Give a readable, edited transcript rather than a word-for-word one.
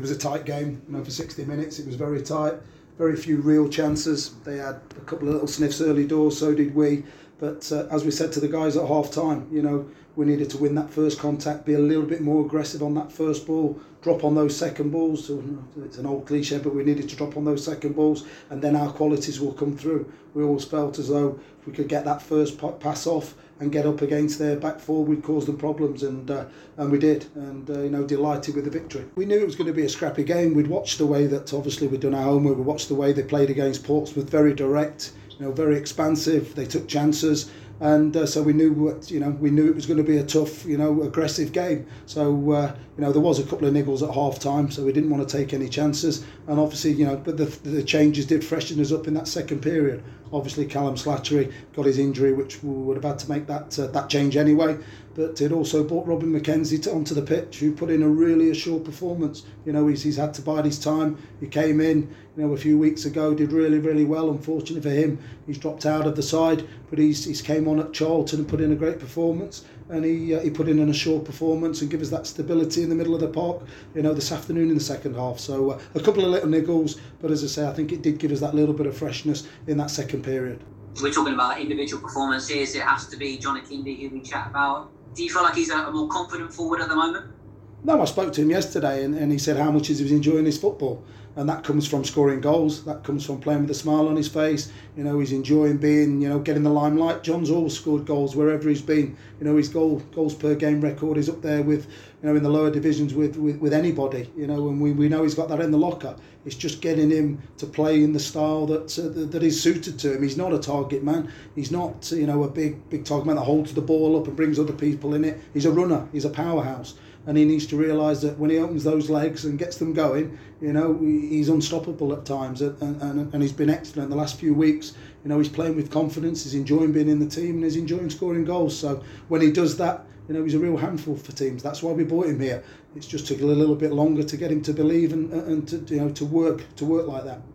was a tight game. For 60 minutes it was very tight. Very few real chances. They had a couple of little sniffs early doors, so did we. But as we said to the guys at half time, we needed to win that first contact, be a little bit more aggressive on that first ball, drop on those second balls. So it's an old cliche, but we needed to drop on those second balls, and then our qualities will come through. We always felt as though if we could get that first pass off and get up against their back four, we'd cause them problems, and we did. And delighted with the victory. We knew it was going to be a scrappy game. We'd watched the way that obviously we'd done our homework. We watched the way they played against Portsmouth, very direct, very expansive. They took chances. And so we knew it was going to be a tough, aggressive game. So there was a couple of niggles at half time, so we didn't want to take any chances. And obviously, but the changes did freshen us up in that second period. Obviously, Callum Slattery got his injury, which we would have had to make that change anyway. But it also brought Robin McKenzie onto the pitch, who put in a really assured performance. He's had to bide his time. He came in, a few weeks ago, did really, really well. Unfortunately for him, he's dropped out of the side, but he's came on at Charlton and put in a great performance. And he put in an assured performance and give us that stability in the middle of the park, this afternoon in the second half. So a couple of little niggles, but as I say, I think it did give us that little bit of freshness in that second period. We're talking about individual performances. It has to be John Akinde who we chat about. Do you feel like he's a more confident forward at the moment? No, I spoke to him yesterday and he said how much he was enjoying his football. And that comes from scoring goals. That comes from playing with a smile on his face. He's enjoying being, getting the limelight. John's always scored goals wherever he's been. His goals per game record is up there with, in the lower divisions with anybody. And we know he's got that in the locker. It's just getting him to play in the style that is suited to him. He's not a target man. He's not, a big target man that holds the ball up and brings other people in it. He's a runner. He's a powerhouse. And he needs to realise that when he opens those legs and gets them going, he's unstoppable at times. And he's been excellent the last few weeks. He's playing with confidence, he's enjoying being in the team, and he's enjoying scoring goals. So when he does that, he's a real handful for teams. That's why we bought him here. It's just took a little bit longer to get him to believe and to work like that.